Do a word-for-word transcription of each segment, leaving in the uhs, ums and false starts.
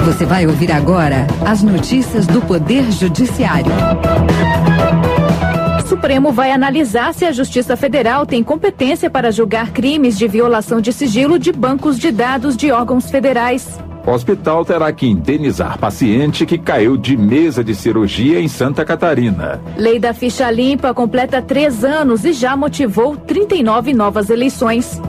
Você vai ouvir agora as notícias do Poder Judiciário. O Supremo vai analisar se a Justiça Federal tem competência para julgar crimes de violação de sigilo de bancos de dados de órgãos federais. O hospital terá que indenizar paciente que caiu de mesa de cirurgia em Santa Catarina. Lei da ficha limpa completa três anos e já motivou trinta e nove novas eleições.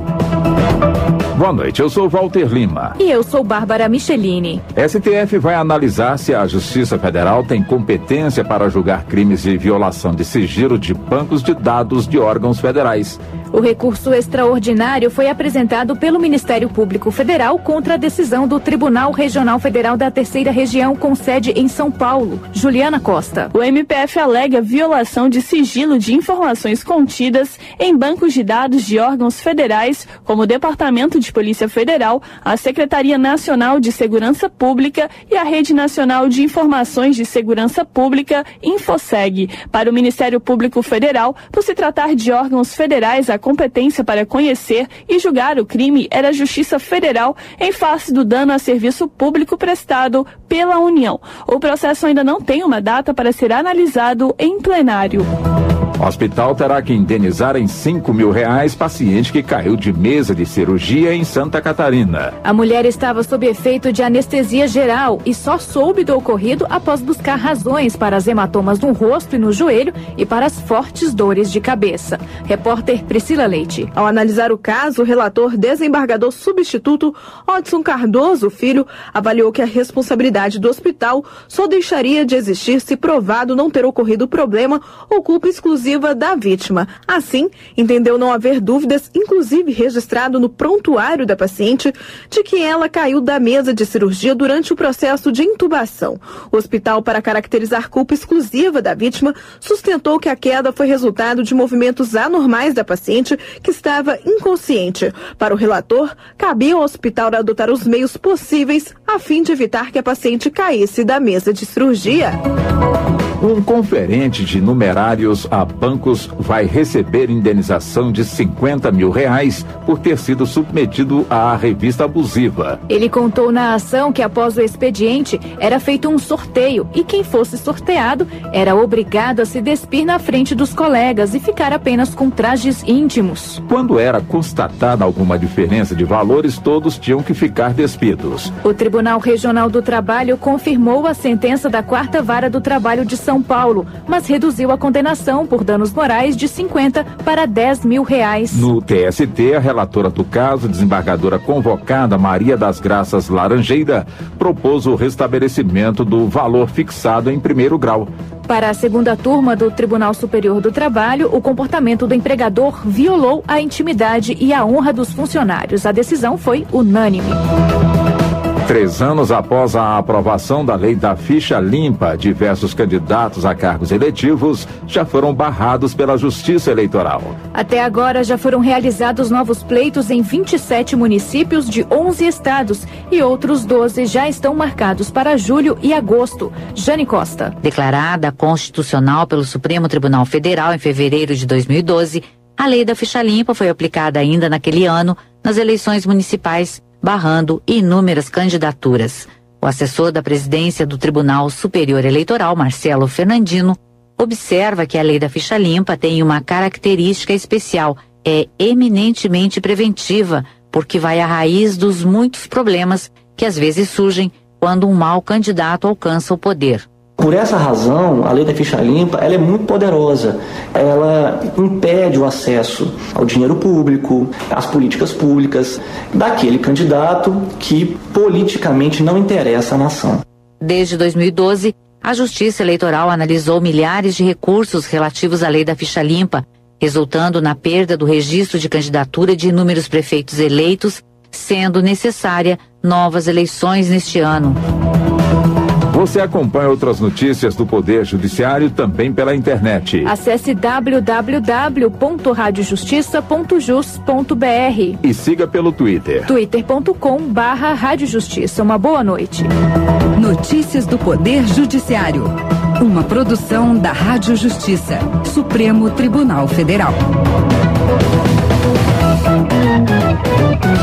Boa noite, eu sou Walter Lima. E eu sou Bárbara Michelini. S T F vai analisar se a Justiça Federal tem competência para julgar crimes de violação de sigilo de bancos de dados de órgãos federais. O recurso extraordinário foi apresentado pelo Ministério Público Federal contra a decisão do Tribunal Regional Federal da Terceira Região, com sede em São Paulo. Juliana Costa. O M P F alega violação de sigilo de informações contidas em bancos de dados de órgãos federais, como o Departamento de Polícia Federal, a Secretaria Nacional de Segurança Pública e a Rede Nacional de Informações de Segurança Pública, InfoSeg. Para o Ministério Público Federal, por se tratar de órgãos federais, a competência para conhecer e julgar o crime era a Justiça Federal em face do dano a serviço público prestado pela União. O processo ainda não tem uma data para ser analisado em plenário. O hospital terá que indenizar em cinco mil reais paciente que caiu de mesa de cirurgia em Santa Catarina. A mulher estava sob efeito de anestesia geral e só soube do ocorrido após buscar razões para as hematomas no rosto e no joelho e para as fortes dores de cabeça. Repórter Priscila Leite. Ao analisar o caso, o relator desembargador substituto Odson Cardoso Filho avaliou que a responsabilidade do hospital só deixaria de existir se provado não ter ocorrido o problema ou culpa exclusiva da vítima. Assim, entendeu não haver dúvidas, inclusive registrado no prontuário da paciente, de que ela caiu da mesa de cirurgia durante o processo de intubação. O hospital, para caracterizar culpa exclusiva da vítima, sustentou que a queda foi resultado de movimentos anormais da paciente, que estava inconsciente. Para o relator, cabia ao hospital adotar os meios possíveis a fim de evitar que a paciente caísse da mesa de cirurgia. Um conferente de numerários a bancos vai receber indenização de cinquenta mil reais por ter sido submetido à revista abusiva. Ele contou na ação que após o expediente era feito um sorteio e quem fosse sorteado era obrigado a se despir na frente dos colegas e ficar apenas com trajes íntimos. Quando era constatada alguma diferença de valores, todos tinham que ficar despidos. O Tribunal Regional do Trabalho confirmou a sentença da Quarta Vara do Trabalho de São Paulo, mas reduziu a condenação por danos morais de cinquenta para dez mil reais. No T S T, a relatora do caso, desembargadora convocada Maria das Graças Laranjeira, propôs o restabelecimento do valor fixado em primeiro grau. Para a segunda turma do Tribunal Superior do Trabalho, o comportamento do empregador violou a intimidade e a honra dos funcionários. A decisão foi unânime. Três anos após a aprovação da lei da ficha limpa, diversos candidatos a cargos eletivos já foram barrados pela Justiça Eleitoral. Até agora já foram realizados novos pleitos em vinte e sete municípios de onze estados e outros doze já estão marcados para julho e agosto. Jane Costa. Declarada constitucional pelo Supremo Tribunal Federal em fevereiro de dois mil e doze, a lei da ficha limpa foi aplicada ainda naquele ano nas eleições municipais, barrando inúmeras candidaturas. O assessor da presidência do Tribunal Superior Eleitoral, Marcelo Fernandino, observa que a lei da ficha limpa tem uma característica especial, é eminentemente preventiva, porque vai à raiz dos muitos problemas que às vezes surgem quando um mau candidato alcança o poder. Por essa razão, a lei da ficha limpa ela é muito poderosa. Ela impede o acesso ao dinheiro público, às políticas públicas, daquele candidato que politicamente não interessa à nação. Desde dois mil e doze, a Justiça Eleitoral analisou milhares de recursos relativos à lei da ficha limpa, resultando na perda do registro de candidatura de inúmeros prefeitos eleitos, sendo necessária novas eleições neste ano. Você acompanha outras notícias do Poder Judiciário também pela internet. Acesse w w w ponto rádio justiça ponto jus ponto b r e siga pelo Twitter. twitter ponto com barra rádio justiça. Uma boa noite. Notícias do Poder Judiciário. Uma produção da Rádio Justiça, Supremo Tribunal Federal.